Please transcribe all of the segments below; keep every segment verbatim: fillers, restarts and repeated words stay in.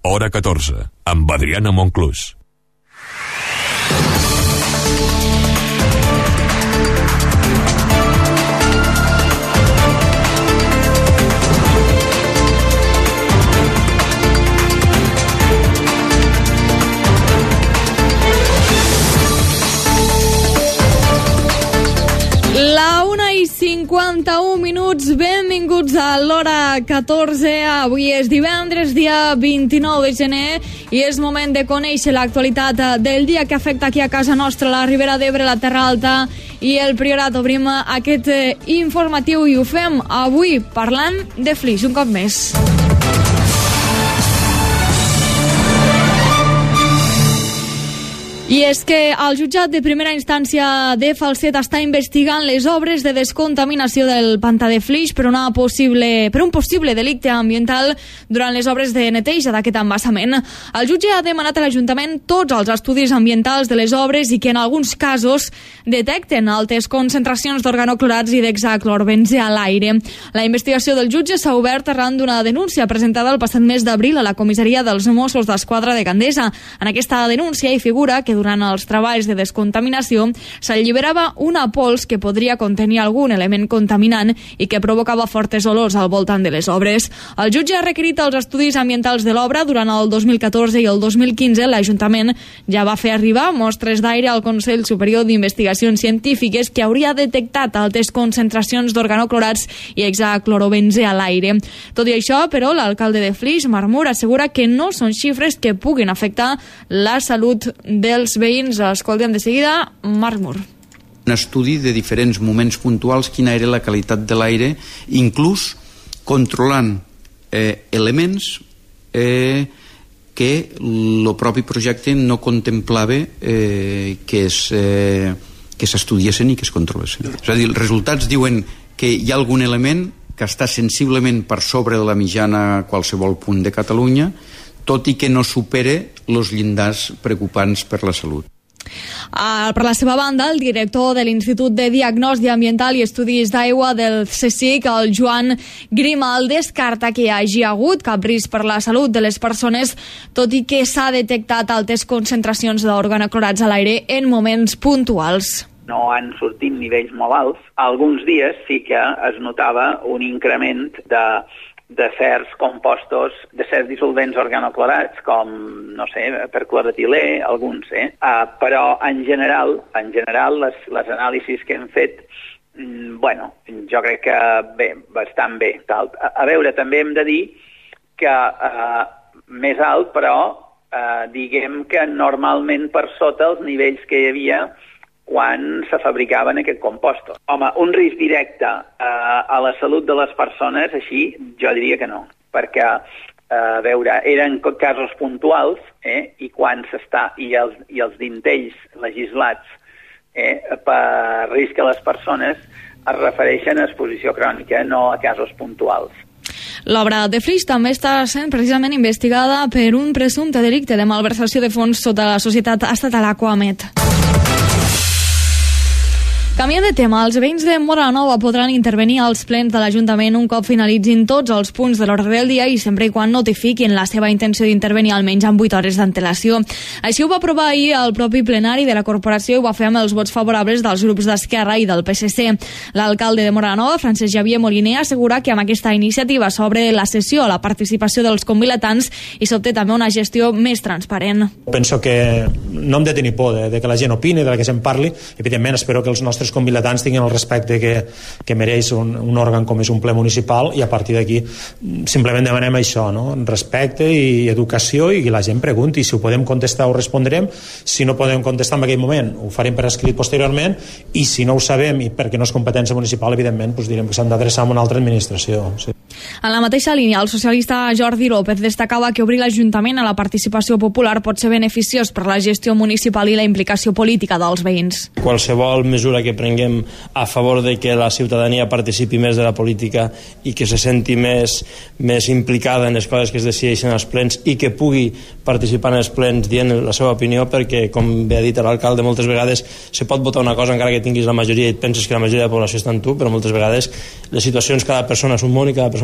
Hora catorze, amb Adriana Monclús. La una i cinquanta-un minuts, benvinguts a l'Hora catorze. Avui és divendres, dia vint-i-nou de gener, i és moment de conèixer l'actualitat del dia que afecta aquí a casa nostra, la Ribera d'Ebre, la Terra Alta i el Priorat. Obrim aquest informatiu i ho fem avui parlant de Flix, un cop més. I és que el jutjat de primera instància de Falset està investigant les obres de descontaminació del pantà de Flix per, una possible, per un possible delicte ambiental durant les obres de neteja d'aquest embassament. El jutge ha demanat a l'Ajuntament tots els estudis ambientals de les obres i que en alguns casos detecten altes concentracions d'organoclorats i d'hexaclorobenzè a l'aire. La investigació del jutge s'ha obert arran d'una denúncia presentada el passat mes d'abril a la comissaria dels Mossos d'Esquadra de Gandesa. En aquesta denúncia hi figura que durant els treballs de descontaminació s'alliberava una pols que podria contenir algun element contaminant i que provocava fortes olors al voltant de les obres. El jutge ha requerit els estudis ambientals de l'obra. Durant el dos mil catorze i el dos mil quinze l'Ajuntament ja va fer arribar mostres d'aire al Consell Superior d'Investigacions Científiques, que hauria detectat altes concentracions d'organoclorats i hexaclorobenzè a l'aire. Tot i això, però, l'alcalde de Flix, Marc Mur, assegura que no són xifres que puguin afectar la salut dels veïns. Escoltem de seguida Marc Mur. Un estudi de diferents moments puntuals, quina era la qualitat de l'aire, inclús controlant eh, elements eh, que el propi projecte no contemplava eh, que es, eh, que s'estudiessin i que es controlessin. És a dir, els resultats diuen que hi ha algun element que està sensiblement per sobre de la mitjana a qualsevol punt de Catalunya, tot i que no supere els llindars preocupants per la salut. Uh, per la seva banda, el director de l'Institut de Diagnòstica Ambiental i Estudis d'Aigua del C S I C, el Joan Grimal, descarta que hi hagi hagut cap risc per la salut de les persones, tot i que s'ha detectat altes concentracions d'organoclorats a l'aire en moments puntuals. No han sortit nivells molt alts. Alguns dies sí que es notava un increment de de certs compostos, de certs dissolvents organoclorats, com, no sé, percloretilè, alguns, eh? Uh, però, en general, en general, les, les anàlisis que hem fet, mm, bueno, jo crec que bé, bastant bé. Tal. A, a veure, també hem de dir que uh, més alt, però, uh, diguem que normalment per sota els nivells que hi havia quan se fabricaven aquests compostos. Home, un risc directe eh, a la salut de les persones, així, jo diria que no, perquè, eh, a veure, eren casos puntuals, eh, i quan s'està, i els, i els dintells legislats eh, per risc a les persones es refereixen a exposició crònica, no a casos puntuals. L'obra de Flix també està sent precisament investigada per un presumpte delicte de malversació de fons sota la societat estatal Aquamet. Canviant de tema, els veïns de Móra la Nova podran intervenir als plens de l'Ajuntament un cop finalitzin tots els punts de l'ordre del dia i sempre i quan notifiquin la seva intenció d'intervenir almenys amb vuit hores d'antelació. Així ho va aprovar ahir el propi plenari de la corporació i ho va fer amb els vots favorables dels grups d'Esquerra i del P S C. L'alcalde de Móra la Nova, Francesc Xavier Moliner, assegura que amb aquesta iniciativa s'obre la sessió a la participació dels convilatants i s'obté també una gestió més transparent. Penso que no hem de tenir por de, de que la gent opini, de que se'n parli. Evidentment, espero que els nostres convilatants tinguin el respecte que, que mereix un, un òrgan com és un ple municipal, i a partir d'aquí simplement demanem això, no? Respecte i educació, i que la gent pregunti. Si ho podem contestar ho respondrem, si no podem contestar en aquell moment ho farem per escrit posteriorment, i si no ho sabem i perquè no és competència municipal, evidentment doncs direm que s'han d'adreçar a una altra administració. Sí. En la mateixa línia, el socialista Jordi López destacava que obrir l'Ajuntament a la participació popular pot ser beneficiós per la gestió municipal i la implicació política dels veïns. Qualsevol mesura que prenguem a favor de que la ciutadania participi més de la política i que se senti més, més implicada en les coses que es decideixen als plens i que pugui participar en els plens dient la seva opinió, perquè, com bé ha dit l'alcalde, moltes vegades se pot votar una cosa encara que tinguis la majoria i et penses que la majoria de la població està en tu, però moltes vegades les situacions, cada persona és un món i cada persona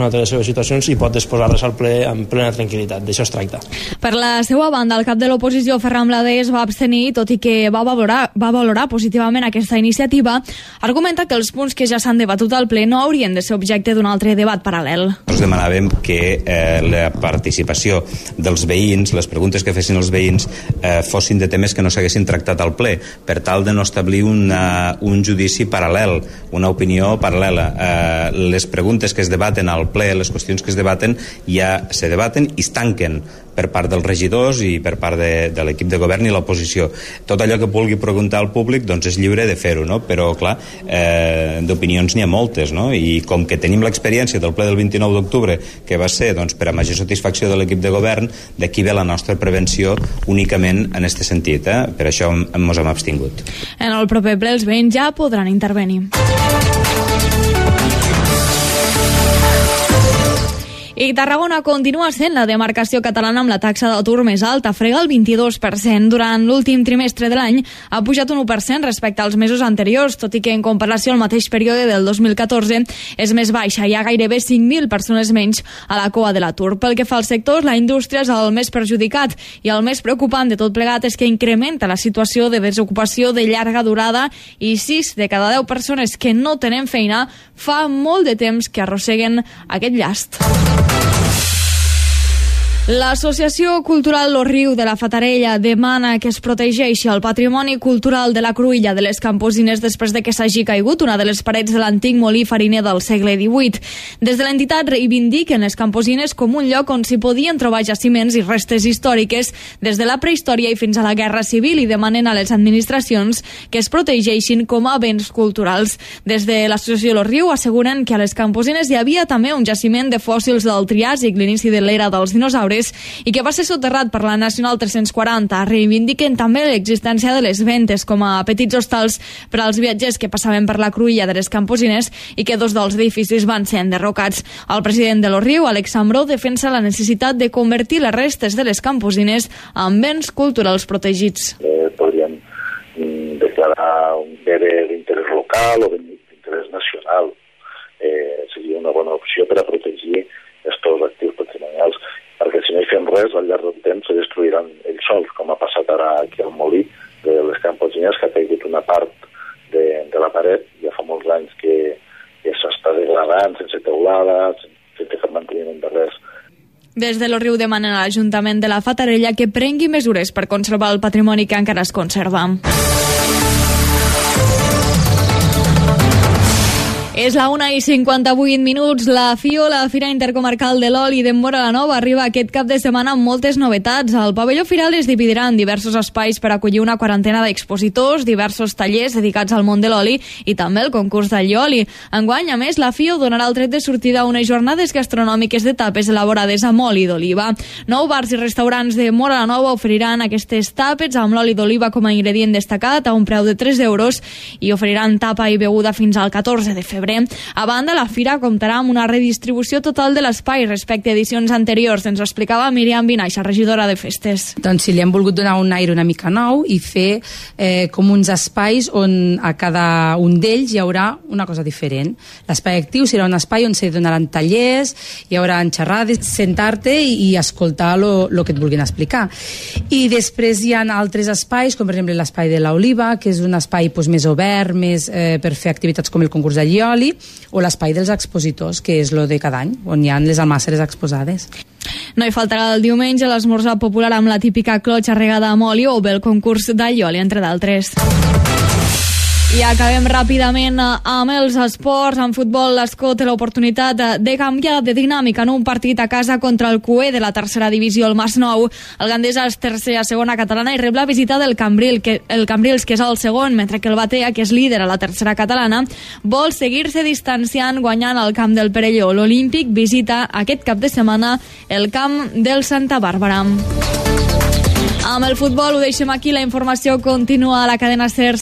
una altra de les seves situacions i pot disposar-les al ple amb plena tranquil·litat. D'això es tracta. Per la seva banda, el cap de l'oposició, Ferran Bladé, es va abstenir, tot i que va valorar, va valorar positivament aquesta iniciativa. Argumenta que els punts que ja s'han debatut al ple no haurien de ser objecte d'un altre debat paral·lel. Nosaltres demanàvem que eh, la participació dels veïns, les preguntes que fessin els veïns, eh, fossin de temes que no s'haguessin tractat al ple, per tal de no establir una, un judici paral·lel, una opinió paral·lela. Eh, les preguntes que es debaten al ple, les qüestions que es debaten, ja se debaten i es tanquen per part dels regidors i per part de, de l'equip de govern i l'oposició. Tot allò que vulgui preguntar al públic doncs és lliure de fer-ho, no? Però clar, eh, d'opinions n'hi ha moltes, no? I com que tenim l'experiència del ple del vint-i-nou d'octubre, que va ser doncs, per a major satisfacció de l'equip de govern, d'aquí ve la nostra prevenció únicament en aquest sentit, eh? Per això ens hem abstingut. En el proper ple els veïns ja podran intervenir. I Tarragona continua sent la demarcació catalana amb la taxa d'atur més alta, frega el vint-i-dos per cent. Durant l'últim trimestre de l'any ha pujat un u per cent respecte als mesos anteriors, tot i que en comparació al mateix període del dos mil catorze és més baixa. Hi ha gairebé cinc mil persones menys a la cua de l'atur. Pel que fa als sectors, la indústria és el més perjudicat i el més preocupant de tot plegat és que incrementa la situació de desocupació de llarga durada i sis de cada deu persones que no tenen feina fa molt de temps que arrosseguen aquest llast. L'Associació Cultural Lo Riu de la Fatarella demana que es protegeixi el patrimoni cultural de la cruïlla de les Camposines després de que s'hagi caigut una de les parets de l'antic molí fariner del segle divuit. Des de l'entitat reivindiquen les Camposines com un lloc on s'hi podien trobar jaciments i restes històriques des de la prehistòria i fins a la Guerra Civil i demanen a les administracions que es protegeixin com a béns culturals. Des de l'Associació Lo Riu asseguren que a les Camposines hi havia també un jaciment de fòssils del Triàsic, l'inici de l'era dels dinosaures, i que va ser soterrat per la Nacional tres-cents quaranta. Reivindiquen també l'existència de les ventes com a petits hostals per als viatgers que passaven per la cruïlla de les Camposines i que dos dels edificis van ser enderrocats. El president de Lo Riu, Àlex Ambró, defensa la necessitat de convertir les restes de les Camposines en béns culturals protegits. Eh, podríem mm, declarar un bé d'interès local o d'interès nacional. Eh, seria una bona opció per a protegir aquests actius patrimonials, perquè si no hi fem res, al llarg del temps se destruiran ells sols, com ha passat ara aquí al molí de les Camposines, que ha caigut una part de, de la paret, ja fa molts anys que, que s'està degradant, sense teulada, sense cap manteniment de res. Des de Lo Riu demanen a l'Ajuntament de la Fatarella que prengui mesures per conservar el patrimoni que encara es conserva. És la una i cinquanta-vuit minuts. La FIO, la Fira Intercomarcal de l'Oli de Móra la Nova, arriba aquest cap de setmana amb moltes novetats. El pavelló firal es dividirà en diversos espais per acollir una quarantena d'expositors, diversos tallers dedicats al món de l'oli i també el concurs del Lloli. Enguany, a més, la FIO donarà el tret de sortida a unes jornades gastronòmiques de tapes elaborades amb oli d'oliva. Nou bars i restaurants de Móra la Nova oferiran aquestes tapes amb l'oli d'oliva com a ingredient destacat a un preu de tres euros i oferiran tapa i beguda fins al catorze de febrer. A banda, la fira comptarà amb una redistribució total de l'espai respecte a edicions anteriors. Ens ho explicava Míriam Vinaixa, regidora de festes. Doncs sí, li hem volgut donar un aire una mica nou i fer eh, com uns espais on a cada un d'ells hi haurà una cosa diferent. L'espai actiu serà un espai on se donaran tallers, hi haurà xerrades, sentar-te i, i escoltar el que et vulguin explicar. I després hi ha altres espais, com per exemple l'espai de l'Oliva, que és un espai doncs, més obert, més eh, per fer activitats com el concurs de Lloli, o l'espai dels expositors, que és lo de cada any, on hi ha les almàsseres exposades. No hi faltarà el diumenge l'esmorzar popular amb la típica clotxa regada amb oli o bé el concurs de Lloli, entre d'altres. I acabem ràpidament amb els esports. En futbol, l'Escó té l'oportunitat de canviar de dinàmica en un partit a casa contra el Cué de la tercera divisió, el Masnou. El Gandesa és tercer a segona catalana i rep la visita del Cambril, que, el Cambrils, que és el segon, mentre que el Batea, que és líder a la tercera catalana, vol seguir-se distanciant guanyant al camp del Perelló. L'Olímpic visita aquest cap de setmana el camp del Santa Bàrbara. Amb el futbol ho deixem aquí, la informació continua a la cadena SER.